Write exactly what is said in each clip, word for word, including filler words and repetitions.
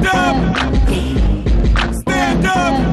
Stand up! Stand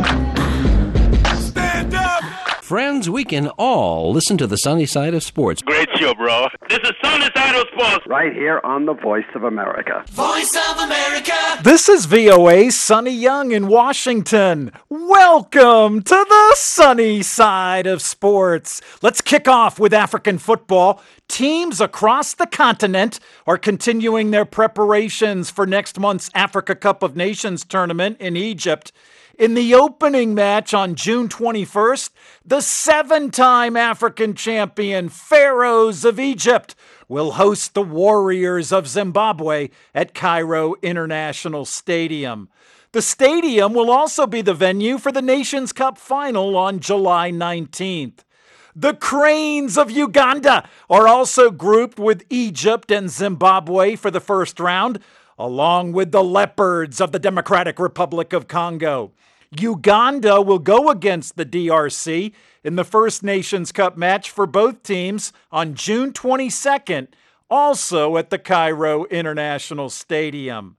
up! Stand up! Friends, we can all listen to the sunny side of sports. Great show, bro. This is Sunny Side of Sports. Right here on the Voice of America. Voice of America! This is V O A's Sonny Young in Washington. Welcome to the sunny side of sports. Let's kick off with African football. Teams across the continent are continuing their preparations for next month's Africa Cup of Nations tournament in Egypt. In the opening match on June twenty-first, the seven-time African champion Pharaohs of Egypt will host the Warriors of Zimbabwe at Cairo International Stadium. The stadium will also be the venue for the Nations Cup final on July nineteenth. The Cranes of Uganda are also grouped with Egypt and Zimbabwe for the first round, along with the Leopards of the Democratic Republic of Congo. Uganda will go against the D R C in the first Nations Cup match for both teams on June twenty-second, also at the Cairo International Stadium.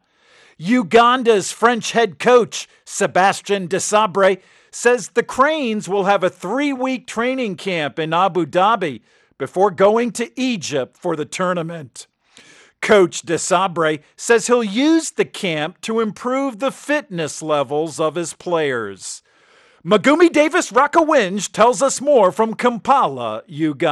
Uganda's French head coach, Sébastien Desabre, says the Cranes will have a three-week training camp in Abu Dhabi before going to Egypt for the tournament. Coach Desabre says he'll use the camp to improve the fitness levels of his players. Magumi Davis Rakawinj tells us more from Kampala,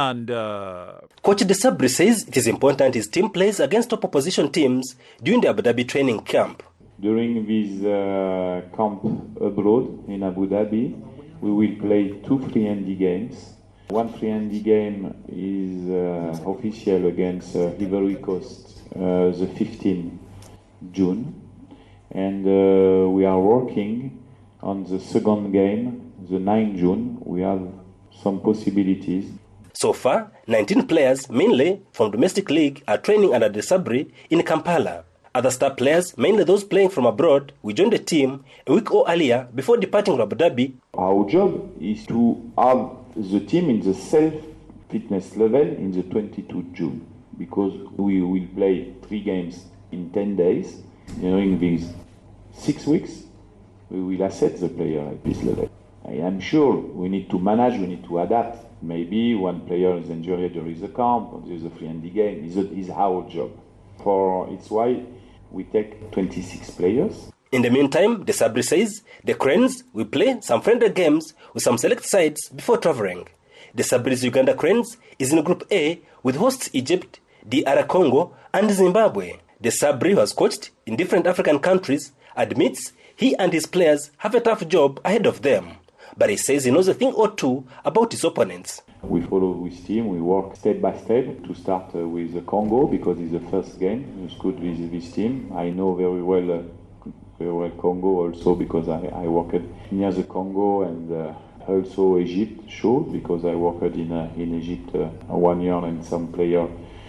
Uganda. Coach Desabre says it is important his team plays against top opposition teams during the Abu Dhabi training camp. During this uh, camp abroad in Abu Dhabi, we will play two friendly games. One friendly game is uh, official against uh, Ivory Coast. Uh, the fifteenth of June, and uh, we are working on the second game, the ninth of June. We have some possibilities. So far, nineteen players, mainly from domestic league, are training under Desabre in Kampala. Other star players, mainly those playing from abroad, will join the team a week or earlier before departing from Abu Dhabi. Our job is to have the team in the self-fitness level in the twenty-second of June. Because we will play three games in ten days. During these six weeks, we will assess the player at this level. I am sure we need to manage, we need to adapt. Maybe one player is injured during the camp, or there's a friendly game. It's, it's our job. For It's why we take twenty-six players. In the meantime, Desabre says the Cranes will play some friendly games with some select sides before traveling. Desabre's Uganda Cranes is in Group A with hosts Egypt, D R Congo, and Zimbabwe. Desabre, who has coached in different African countries, admits he and his players have a tough job ahead of them. But he says he knows a thing or two about his opponents. We follow his team, we work step by step to start uh, with the Congo because it's the first game. It's good with this team. I know very well, uh, very well Congo also because I, I worked near the Congo and uh, also Egypt, sure, because I worked in uh, in Egypt uh, one year and some player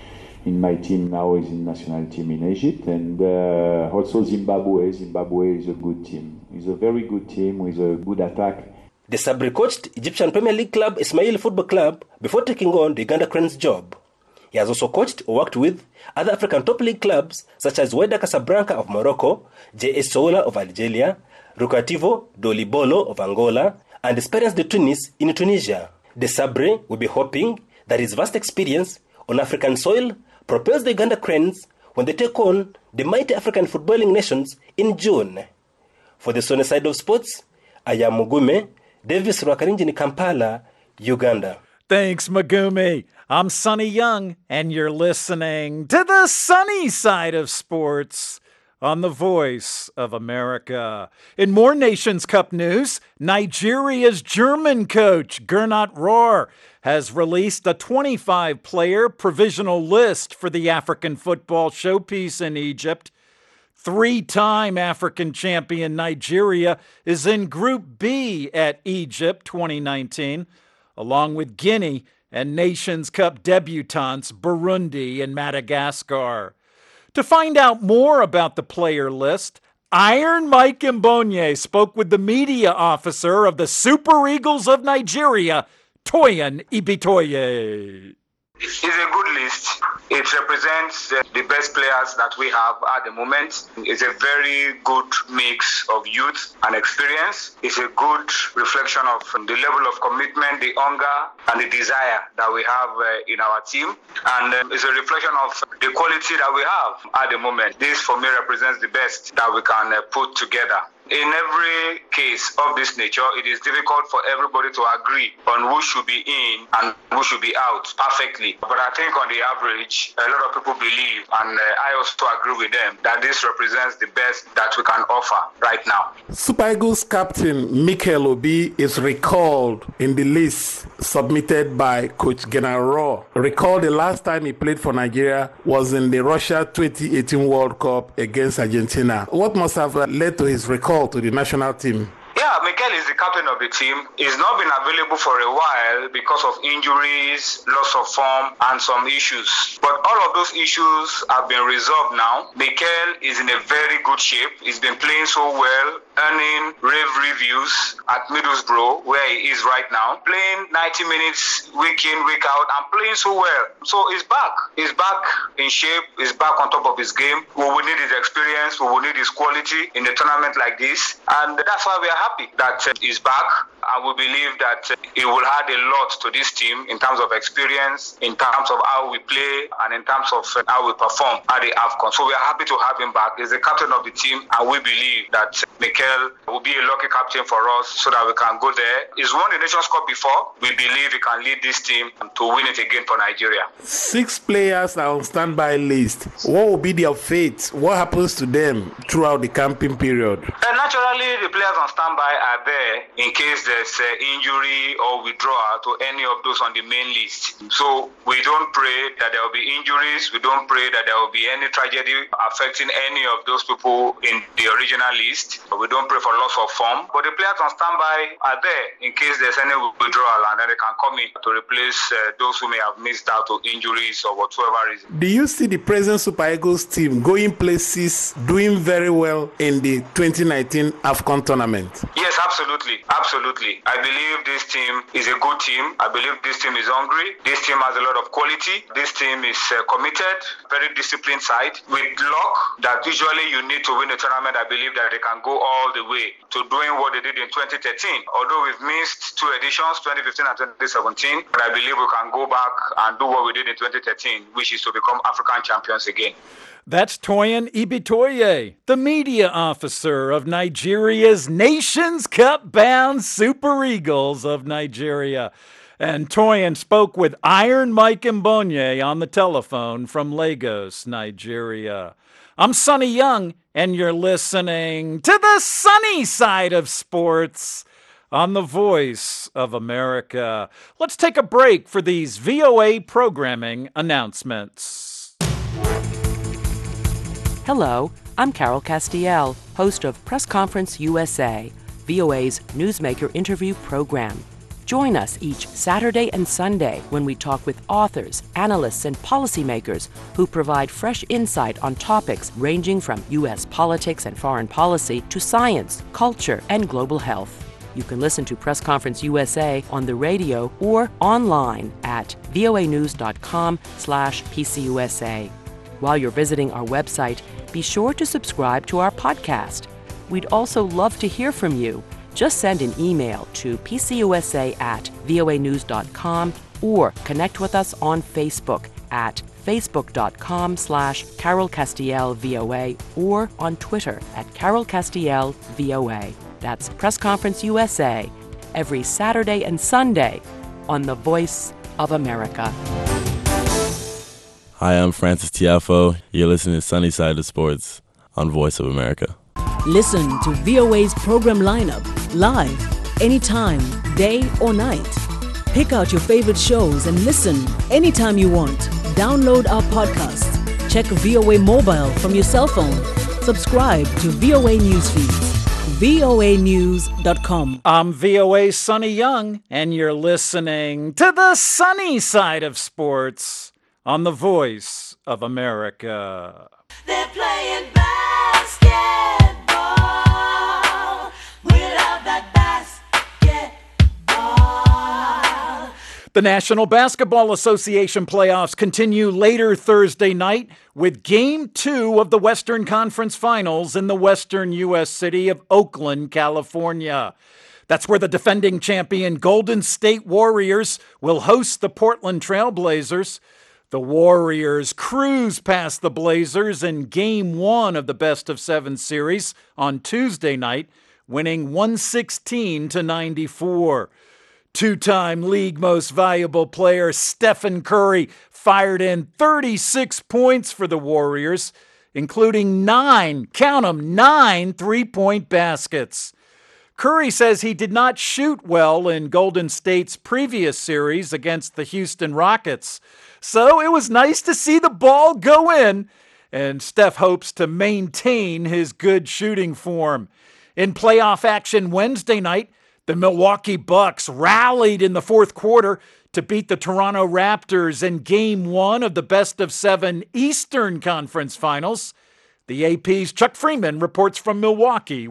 in my team now is in national team in Egypt, and uh, also Zimbabwe. Zimbabwe is a good team. It's a very good team with a good attack. Desabre coached Egyptian Premier League club Ismail Football Club before taking on the Uganda Cranes job. He has also coached or worked with other African top league clubs such as Wydad Casablanca of Morocco, J S Soula of Algeria, Recreativo Dolibolo of Angola, and Esperance de Tunis in Tunisia. Desabre will be hoping that his vast experience on African soil propels the Uganda Cranes when they take on the mighty African footballing nations in June. For the sunny side of sports, I am Mugume Davis Rwakarinji in Kampala, Uganda. Thanks, Magumi. I'm Sonny Young, and you're listening to the sunny side of sports on the Voice of America. In more Nations Cup news, Nigeria's German coach, Gernot Rohr, has released a twenty-five player provisional list for the African football showpiece in Egypt. Three-time African champion Nigeria is in Group B at Egypt twenty nineteen, along with Guinea and Nations Cup debutantes Burundi and Madagascar. To find out more about the player list, Iron Mike Mbonye spoke with the media officer of the Super Eagles of Nigeria, Toyin Ibitoye. It's a good list. It represents uh, the best players that we have at the moment. It's a very good mix of youth and experience. It's a good reflection of the level of commitment, the hunger, and the desire that we have uh, in our team. And um, it's a reflection of the quality that we have at the moment. This, for me, represents the best that we can uh, put together. In every case of this nature, it is difficult for everybody to agree on who should be in and who should be out perfectly. But I think on the average, a lot of people believe, and uh, I also agree with them, that this represents the best that we can offer right now. Super Eagles captain Mikel Obi is recalled in the list submitted by Coach Gennaro. Recall the last time he played for Nigeria was in the Russia twenty eighteen World Cup against Argentina. What must have led to his recall to the national team? Yeah, Mikel is the captain of the team. He's not been available for a while because of injuries, loss of form, and some issues. But all of those issues have been resolved now. Mikel is in a very good shape. He's been playing so well, earning rave reviews at Middlesbrough, where he is right now, playing ninety minutes week in, week out, and playing so well. So he's back. He's back in shape. He's back on top of his game. We will need his experience. We will need his quality in a tournament like this. And that's why we are happy that uh, he's back, and we believe that uh, he will add a lot to this team in terms of experience, in terms of how we play, and in terms of uh, how we perform at the AFCON. So we are happy to have him back. He's the captain of the team, and we believe that uh, Mikel will be a lucky captain for us so that we can go there. He's won the Nations Cup before. We believe he can lead this team to win it again for Nigeria. Six players are on standby list. What will be their fate? What happens to them throughout the camping period? And naturally, the players on standby are there in case there's uh, injury or withdrawal to any of those on the main list. So we don't pray that there will be injuries. We don't pray that there will be any tragedy affecting any of those people in the original list. We don't pray for loss of form. But the players on standby are there in case there's any withdrawal, and then they can come in to replace uh, those who may have missed out to injuries or whatsoever reason. Do you see the present Super Eagles team going places, doing very well in the twenty nineteen AFCON tournament? Yes, absolutely. Absolutely. I believe this team is a good team. I believe this team is hungry. This team has a lot of quality. This team is uh, committed, very disciplined side. With luck that usually you need to win a tournament, I believe that they can go all the way to doing what they did in twenty thirteen. Although we've missed two editions, twenty fifteen and twenty seventeen, but I believe we can go back and do what we did in twenty thirteen, which is to become African champions again. That's Toyin Ibitoye, the media officer of Nigeria's Nations Cup-bound Super Eagles of Nigeria. And Toyin spoke with Iron Mike Mbonye on the telephone from Lagos, Nigeria. I'm Sonny Young, and you're listening to the sunny side of sports on the Voice of America. Let's take a break for these V O A programming announcements. Hello, I'm Carol Castiel, host of Press Conference U S A, V O A's newsmaker interview program. Join us each Saturday and Sunday when we talk with authors, analysts, and policymakers who provide fresh insight on topics ranging from U S politics and foreign policy to science, culture, and global health. You can listen to Press Conference U S A on the radio or online at voanews.com slash PCUSA. While you're visiting our website, be sure to subscribe to our podcast. We'd also love to hear from you. Just send an email to pcusa at voanews.com or connect with us on Facebook at facebook.com slash Carol Castiel VOA or on Twitter at Carol Castiel VOA. That's Press Conference U S A every Saturday and Sunday on the Voice of America. Hi, I'm Francis Tiafo. You're listening to Sunny Side of Sports on Voice of America. Listen to V O A's program lineup live, anytime, day or night. Pick out your favorite shows and listen anytime you want. Download our podcast. Check V O A Mobile from your cell phone. Subscribe to V O A Newsfeeds. V O A news dot com. I'm V O A's Sonny Young, and you're listening to the sunny side of sports on the Voice of America. They're playing basketball without that basketball. The The National Basketball Association playoffs continue later Thursday night with Game two of the Western Conference Finals in the western U S city of Oakland, California. That's where the defending champion Golden State Warriors will host the Portland Trail Blazers. The Warriors cruise past the Blazers in Game one of the best-of-seven series on Tuesday night, winning one sixteen to ninety-four. Two-time league most valuable player Stephen Curry fired in thirty-six points for the Warriors, including nine, count 'em, nine three-point baskets. Curry says he did not shoot well in Golden State's previous series against the Houston Rockets, so it was nice to see the ball go in, and Steph hopes to maintain his good shooting form. In playoff action Wednesday night, the Milwaukee Bucks rallied in the fourth quarter to beat the Toronto Raptors in Game one of the best-of-seven Eastern Conference Finals. The A P's Chuck Freeman reports from Milwaukee,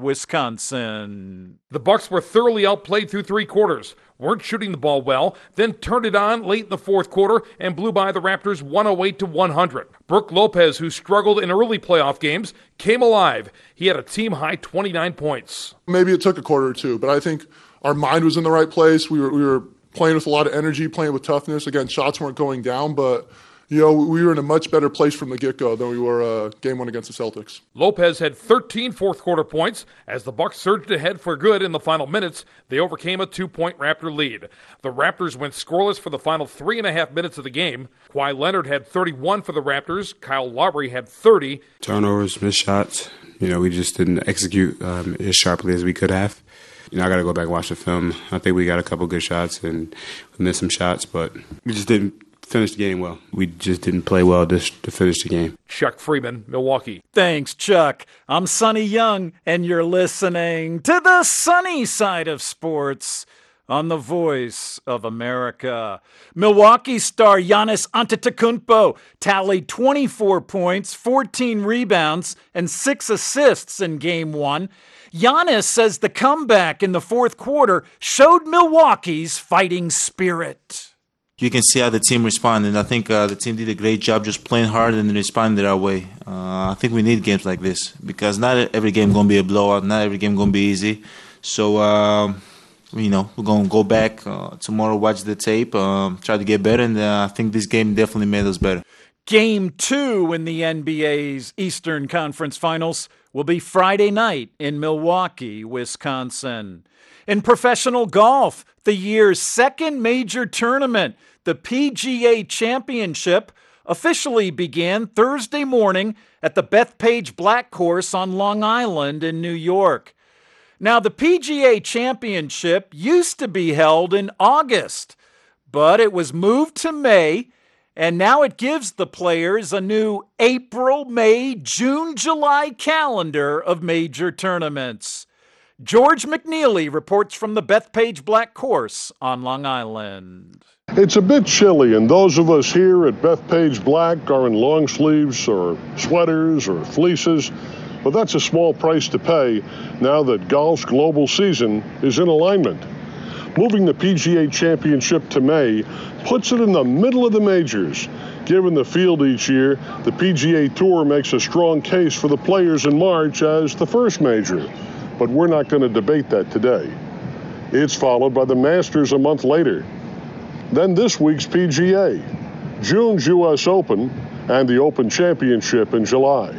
Wisconsin. The Bucks were thoroughly outplayed through three quarters, weren't shooting the ball well, then turned it on late in the fourth quarter and blew by the Raptors one oh eight to one hundred. Brook Lopez, who struggled in early playoff games, came alive. He had a team-high twenty-nine points. Maybe it took a quarter or two, but I think our mind was in the right place. We were we were playing with a lot of energy, playing with toughness. Again, shots weren't going down, but you know, we were in a much better place from the get-go than we were uh, game one against the Celtics. Lopez had thirteen fourth-quarter points. As the Bucks surged ahead for good in the final minutes, they overcame a two-point Raptor lead. The Raptors went scoreless for the final three and a half minutes of the game. Kawhi Leonard had thirty-one for the Raptors. Kyle Lowry had thirty. Turnovers, missed shots. You know, we just didn't execute um, as sharply as we could have. You know, I got to go back and watch the film. I think we got a couple good shots and we missed some shots, but we just didn't finish the game well. We just didn't play well to, to finish the game. Chuck Freeman, Milwaukee. Thanks, Chuck. I'm Sonny Young, and you're listening to the sunny side of sports on the Voice of America. Milwaukee star Giannis Antetokounmpo tallied twenty-four points, fourteen rebounds, and six assists in Game one. Giannis says the comeback in the fourth quarter showed Milwaukee's fighting spirit. You can see how the team responded. I think uh, the team did a great job just playing hard and responding our way. Uh, I think we need games like this because not every game going to be a blowout. Not every game going to be easy. So, uh, you know, we're going to go back uh, tomorrow, watch the tape, uh, try to get better, and uh, I think this game definitely made us better. Game two in the N B A's Eastern Conference Finals will be Friday night in Milwaukee, Wisconsin. In professional golf, the year's second major tournament, the P G A Championship, officially began Thursday morning at the Bethpage Black Course on Long Island in New York. Now, the P G A Championship used to be held in August, but it was moved to May, and now it gives the players a new April, May, June, July calendar of major tournaments. George McNeely reports from the Bethpage Black Course on Long Island. It's a bit chilly, and those of us here at Bethpage Black are in long sleeves or sweaters or fleeces, but that's a small price to pay now that golf's global season is in alignment. Moving the P G A Championship to May puts it in the middle of the majors. Given the field each year, the P G A Tour makes a strong case for the players in March as the first major. But we're not going to debate that today. It's followed by the Masters a month later. Then this week's P G A, June's U S Open, and the Open Championship in July.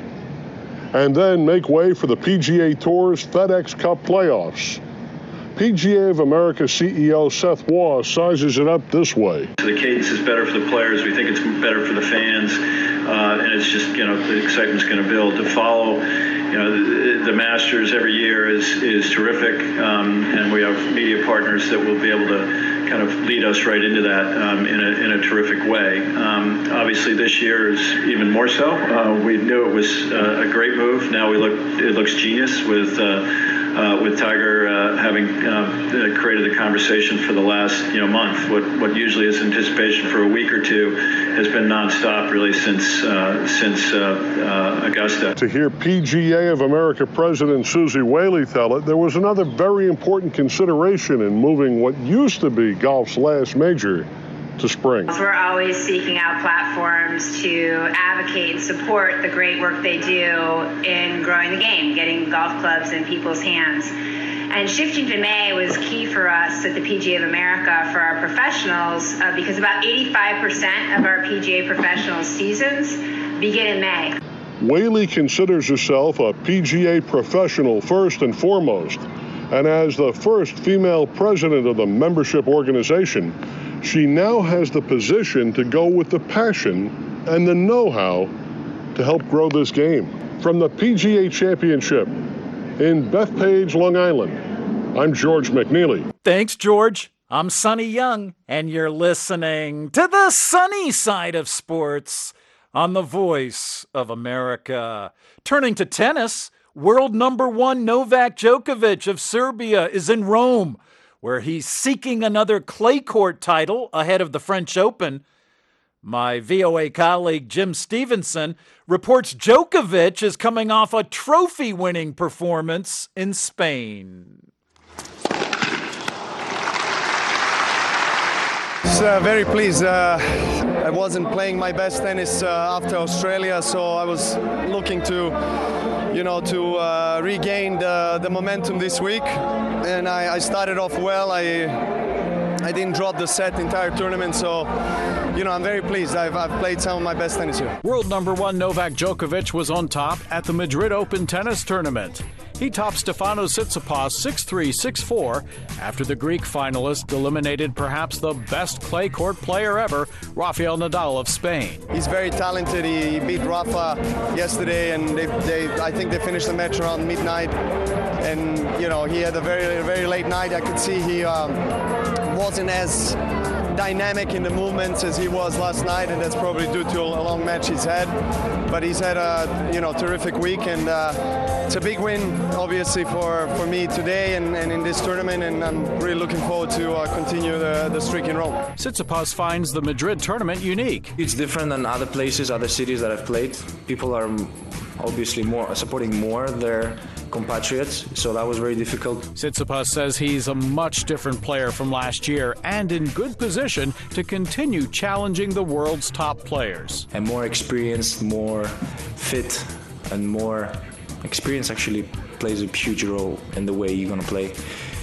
And then make way for the P G A Tour's FedEx Cup playoffs. P G A of America C E O Seth Waugh sizes it up this way. The cadence is better for the players. We think it's better for the fans. Uh, and it's just, you know, the excitement's going to build. To follow, you know, the, the Masters every year is, is terrific. Um, and we have media partners that will be able to kind of lead us right into that um, in, a, in a terrific way. Um, obviously, this year is even more so. Uh, we knew it was uh, a great move. Now we look, it looks genius with uh, uh, with Tiger uh, having uh, created the conversation for the last you know month. What what usually is anticipation for a week or two has been nonstop really since uh, since uh, uh, Augusta. To hear P G A of America President Susie Whaley tell it, there was another very important consideration in moving what used to be golf's last major to spring. We're always seeking out platforms to advocate and support the great work they do in growing the game, getting golf clubs in people's hands. And shifting to May was key for us at the P G A of America for our professionals uh, because about eighty-five percent of our P G A professional seasons begin in May. Whaley considers herself a P G A professional first and foremost, and as the first female president of the membership organization, she now has the position to go with the passion and the know-how to help grow this game. From the P G A Championship in Bethpage, Long Island, I'm George McNeely. Thanks, George. I'm Sonny Young, and you're listening to the sunny side of sports on the Voice of America. Turning to tennis, world number one Novak Djokovic of Serbia is in Rome, where he's seeking another clay court title ahead of the French Open. My V O A colleague Jim Stevenson reports Djokovic is coming off a trophy-winning performance in Spain. Uh, very pleased. Uh, I wasn't playing my best tennis uh, after Australia, so I was looking to, you know, to uh, regain the, the momentum this week. And I, I started off well. I I didn't drop the set the entire tournament, so, you know, I'm very pleased. I've, I've played some of my best tennis here. World number one Novak Djokovic was on top at the Madrid Open tennis tournament. He topped Stefanos Tsitsipas six three, six four after the Greek finalist eliminated perhaps the best clay court player ever, Rafael Nadal of Spain. He's very talented. He, he beat Rafa yesterday, and they, they, I think they finished the match around midnight. And, you know, he had a very, very late night. I could see he um, wasn't as dynamic in the movements as he was last night, and that's probably due to a long match he's had. But he's had a, you know, terrific week, and uh, it's a big win, obviously, for, for me today and, and in this tournament, and I'm really looking forward to uh, continue the, the streak in Rome. Tsitsipas finds the Madrid tournament unique. It's different than other places, other cities that I've played. People are obviously more supporting more their compatriots, so that was very difficult. Tsitsipas says he's a much different player from last year and in good position to continue challenging the world's top players. And more experienced, more fit, and more experience actually plays a huge role in the way you're going to play.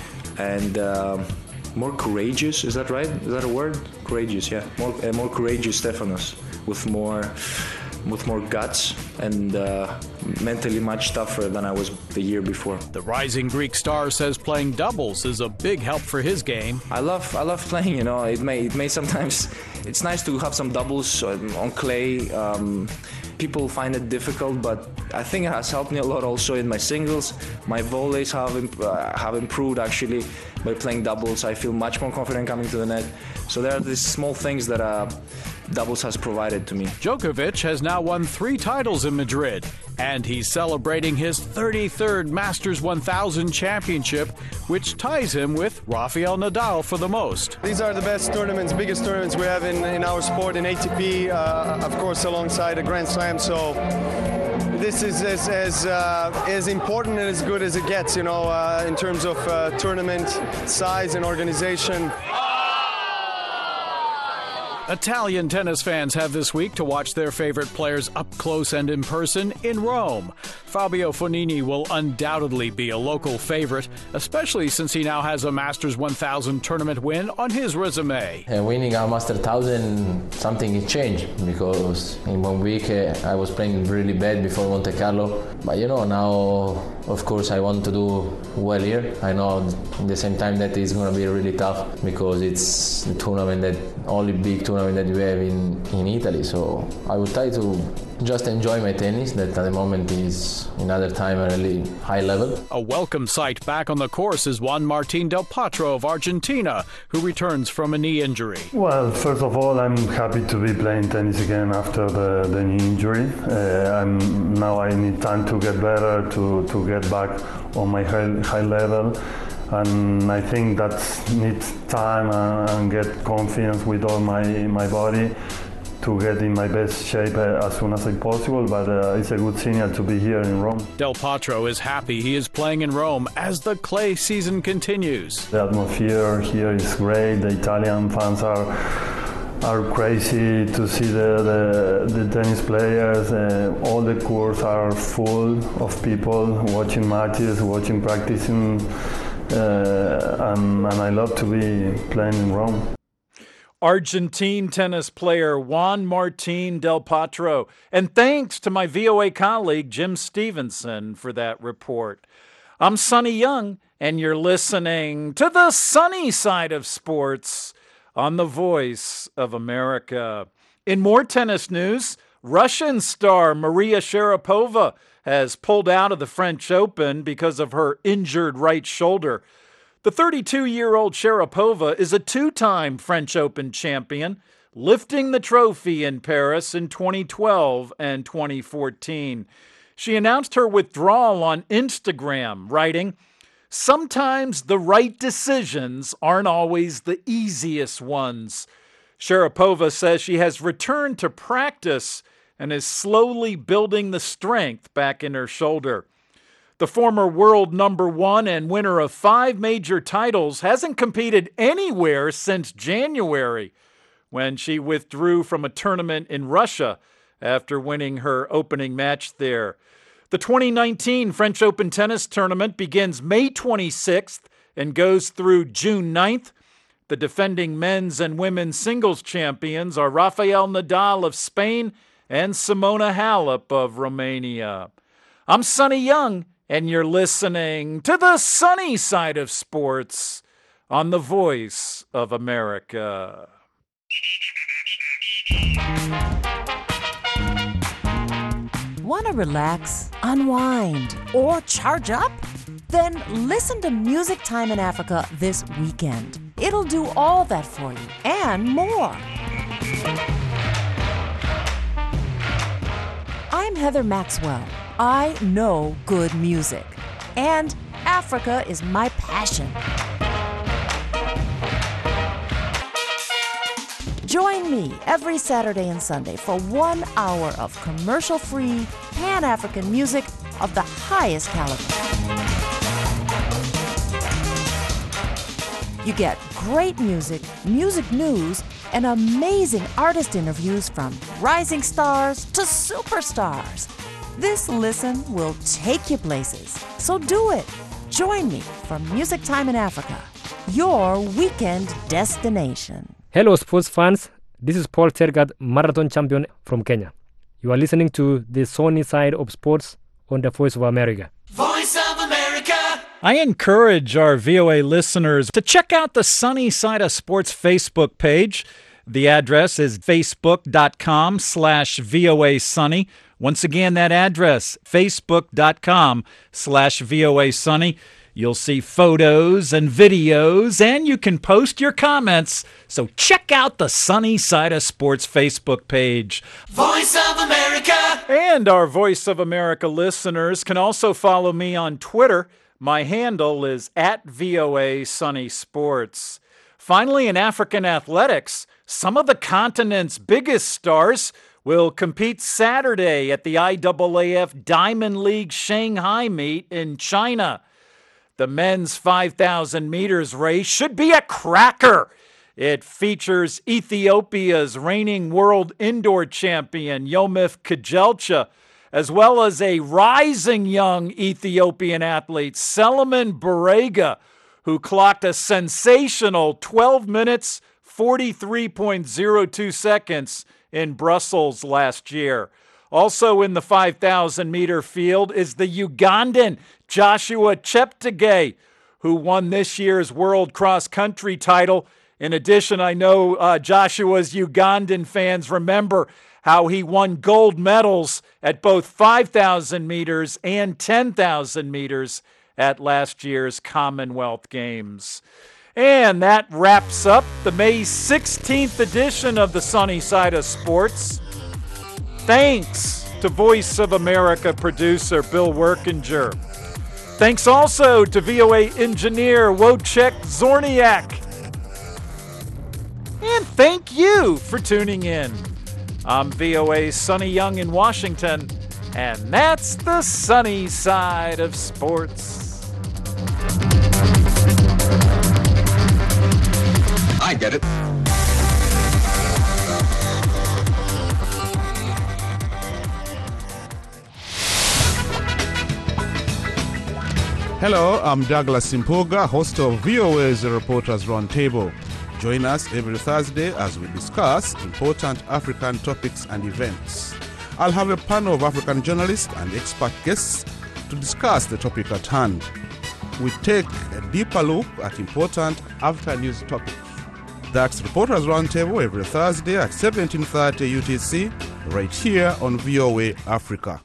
And uh, more courageous, is that right? Is that a word? Courageous, yeah. More, uh, more courageous Stefanos with more with more guts and uh, mentally much tougher than I was the year before. The rising Greek star says playing doubles is a big help for his game. I love I love playing, you know. It may it may sometimes it's nice to have some doubles on clay. Um, people find it difficult, but I think it has helped me a lot also in my singles. My volleys have imp- uh, have improved actually by playing doubles. I feel much more confident coming to the net. So there are these small things that uh, doubles has provided to me. Djokovic has now won three titles in Madrid, and he's celebrating his thirty-third Masters one thousand championship, which ties him with Rafael Nadal for the most. These are the best tournaments, biggest tournaments we have in, in our sport, in A T P, uh, of course, alongside a Grand Slam. So this is as as, uh, as important and as good as it gets, you know, uh, in terms of uh, tournament size and organization. Italian tennis fans have this week to watch their favorite players up close and in person in Rome. Fabio Fognini will undoubtedly be a local favorite, especially since he now has a Masters one thousand tournament win on his resume. Uh, winning a Masters one thousand, something has changed, because in one week uh, I was playing really bad before Monte Carlo. But you know, now of course I want to do well here. I know at the same time that it's going to be really tough, because it's the tournament that only big tournament that we have in, in Italy, so I will try to just enjoy my tennis, that at the moment is another time a really high level. A welcome sight back on the course is Juan Martín Del Potro of Argentina, who returns from a knee injury. Well, first of all, I'm happy to be playing tennis again after the, the knee injury. Uh, I'm, now I need time to get better, to, to get back on my high, high level. And I think that needs time and, and get confidence with all my, my body to get in my best shape as soon as possible, but uh, it's a good signal to be here in Rome. Del Potro is happy he is playing in Rome as the clay season continues. The atmosphere here is great. The Italian fans are are crazy to see the, the, the tennis players. Uh, all the courts are full of people watching matches, watching practicing, uh, and, and I love to be playing in Rome. Argentine tennis player Juan Martín del Potro. And thanks to my V O A colleague Jim Stevenson for that report. I'm Sonny Young, and you're listening to the sunny side of sports on the Voice of America. In more tennis news, Russian star Maria Sharapova has pulled out of the French Open because of her injured right shoulder. The thirty-two-year-old Sharapova is a two-time French Open champion, lifting the trophy in Paris in twenty twelve and twenty fourteen. She announced her withdrawal on Instagram, writing, "Sometimes the right decisions aren't always the easiest ones." Sharapova says she has returned to practice and is slowly building the strength back in her shoulder. The former world number one and winner of five major titles hasn't competed anywhere since January, when she withdrew from a tournament in Russia after winning her opening match there. The twenty nineteen French Open tennis tournament begins May twenty-sixth and goes through June ninth. The defending men's and women's singles champions are Rafael Nadal of Spain and Simona Halep of Romania. I'm Sonny Young, and you're listening to the sunny side of sports on the Voice of America. Want to relax, unwind, or charge up? Then listen to Music Time in Africa this weekend. It'll do all that for you and more. I'm Heather Maxwell. I know good music, and Africa is my passion. Join me every Saturday and Sunday for one hour of commercial-free, Pan-African music of the highest caliber. You get great music, music news, and amazing artist interviews from rising stars to superstars. This listen will take you places, so do it. Join me for Music Time in Africa, your weekend destination. Hello, sports fans. This is Paul Tergat, marathon champion from Kenya. You are listening to the sunny side of sports on the Voice of America. Voice of America. I encourage our V O A listeners to check out the Sunny Side of Sports Facebook page. The address is facebook.com slash VOA Sunny. Once again, that address, facebook.com slash VOA Sunny. You'll see photos and videos, and you can post your comments. So check out the Sunny Side of Sports Facebook page. Voice of America. And our Voice of America listeners can also follow me on Twitter. My handle is at V O A Sunny Sports. Finally, in African athletics, some of the continent's biggest stars will compete Saturday at the I double A F Diamond League Shanghai meet in China. The men's five thousand meters race should be a cracker. It features Ethiopia's reigning world indoor champion, Yomif Kejelcha, as well as a rising young Ethiopian athlete, Seleman Barega, who clocked a sensational twelve minutes, forty-three point oh two seconds in Brussels last year. Also in the five thousand meter field is the Ugandan Joshua Cheptegei, who won this year's World Cross Country title. In addition, I know uh, Joshua's Ugandan fans remember how he won gold medals at both five thousand meters and ten thousand meters at last year's Commonwealth Games. And that wraps up the May sixteenth edition of the Sunny Side of Sports. Thanks to Voice of America producer Bill Workinger. Thanks also to V O A engineer Wojciech Zorniak. And thank you for tuning in. I'm V O A's Sonny Young in Washington, and that's the Sunny Side of Sports. I get it. Hello, I'm Douglas Simpoga, host of V O A's Reporters Roundtable. Join us every Thursday as we discuss important African topics and events. I'll have a panel of African journalists and expert guests to discuss the topic at hand. We take a deeper look at important after-news topics. That's Reporters Roundtable every Thursday at seventeen thirty U T C, right here on V O A Africa.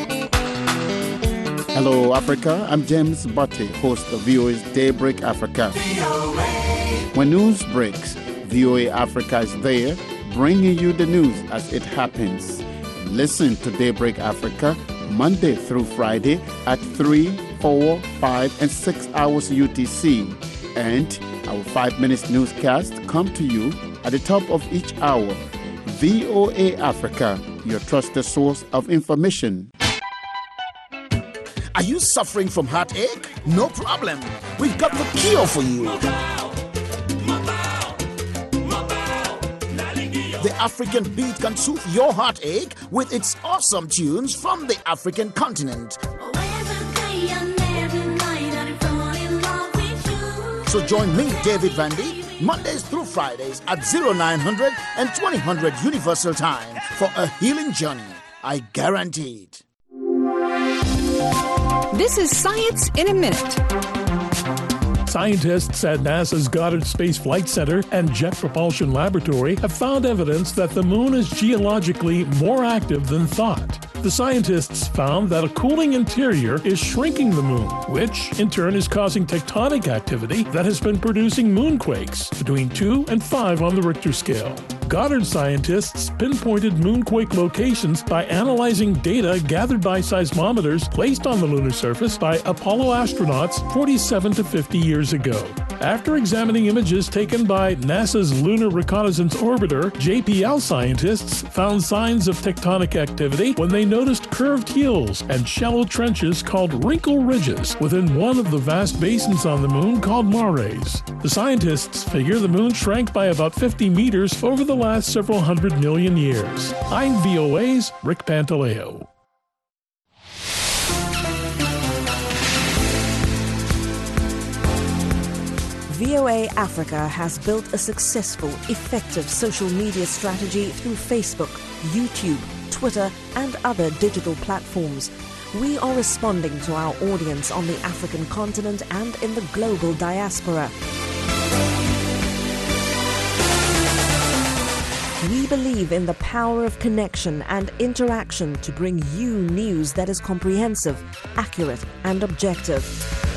Hello, Africa. I'm James Butte, host of V O A's Daybreak Africa. When news breaks, V O A Africa is there, bringing you the news as it happens. Listen to Daybreak Africa Monday through Friday at three, four, five, and six hours U T C. And our five minutes newscast come to you at the top of each hour. V O A Africa, your trusted source of information. Are you suffering from heartache? No problem. We've got the cure for you. The African Beat can soothe your heartache with its awesome tunes from the African continent. So join me, David Vandy, Mondays through Fridays at oh nine hundred and twenty hundred Universal Time for a healing journey. I guarantee it. This is Science in a Minute. Scientists at NASA's Goddard Space Flight Center and Jet Propulsion Laboratory have found evidence that the moon is geologically more active than thought. The scientists found that a cooling interior is shrinking the moon, which in turn is causing tectonic activity that has been producing moonquakes between two and five on the Richter scale. Goddard scientists pinpointed moonquake locations by analyzing data gathered by seismometers placed on the lunar surface by Apollo astronauts forty-seven to fifty years ago. After examining images taken by NASA's Lunar Reconnaissance Orbiter, J P L scientists found signs of tectonic activity when they noticed curved hills and shallow trenches called wrinkle ridges within one of the vast basins on the moon called mares. The scientists figure the moon shrank by about fifty meters over the last several hundred million years. I'm V O A's Rick Pantaleo. V O A Africa has built a successful, effective social media strategy through Facebook, YouTube, Twitter, and other digital platforms. We are responding to our audience on the African continent and in the global diaspora. We believe in the power of connection and interaction to bring you news that is comprehensive, accurate, and objective.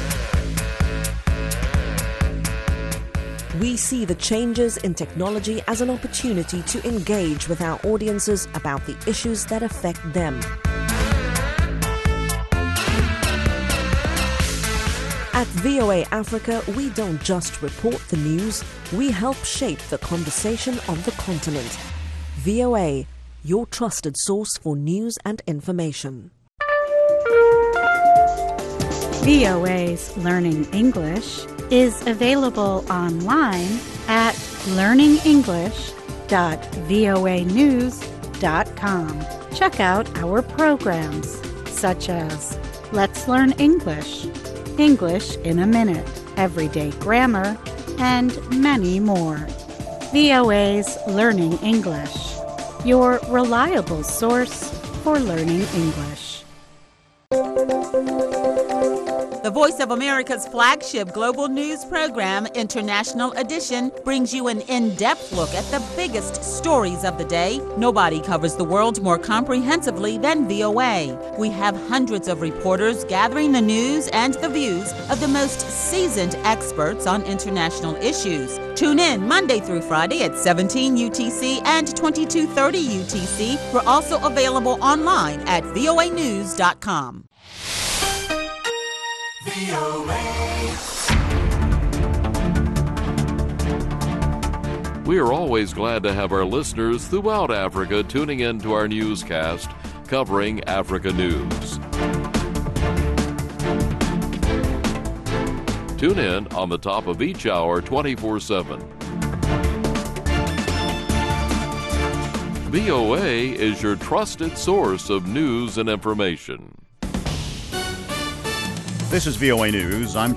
We see the changes in technology as an opportunity to engage with our audiences about the issues that affect them. At V O A Africa, we don't just report the news, we help shape the conversation on the continent. V O A, your trusted source for news and information. V O A's Learning English is available online at learning english dot voa news dot com. Check out our programs such as Let's Learn English, English in a Minute, Everyday Grammar, and many more. V O A's Learning English, your reliable source for learning English. The Voice of America's flagship global news program, International Edition, brings you an in-depth look at the biggest stories of the day. Nobody covers the world more comprehensively than V O A. We have hundreds of reporters gathering the news and the views of the most seasoned experts on international issues. Tune in Monday through Friday at seventeen U T C and twenty-two thirty U T C. We're also available online at V O A news dot com. V O A. We are always glad to have our listeners throughout Africa tuning in to our newscast covering Africa news. Tune in on the top of each hour twenty-four seven. V O A is your trusted source of news and information. This is V O A News. I'm